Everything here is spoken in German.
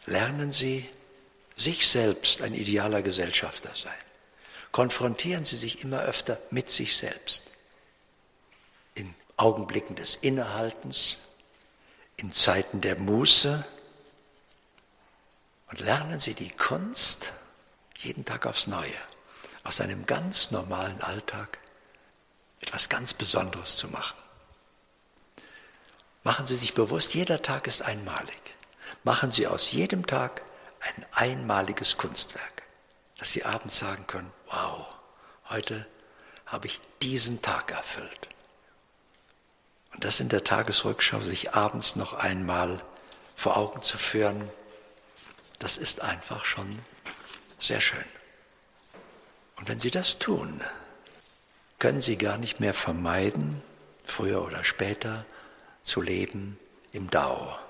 lernen Sie, sich selbst ein idealer Gesellschafter sein. Konfrontieren Sie sich immer öfter mit sich selbst. In Augenblicken des Innehaltens, in Zeiten der Muße. Und lernen Sie die Kunst, jeden Tag aufs Neue, aus einem ganz normalen Alltag etwas ganz Besonderes zu machen. Machen Sie sich bewusst, jeder Tag ist einmalig. Machen Sie aus jedem Tag ein einmaliges Kunstwerk, dass Sie abends sagen können, wow, heute habe ich diesen Tag erfüllt. Und das in der Tagesrückschau, sich abends noch einmal vor Augen zu führen, das ist einfach schon sehr schön. Und wenn Sie das tun, können Sie gar nicht mehr vermeiden, früher oder später zu leben im Dao.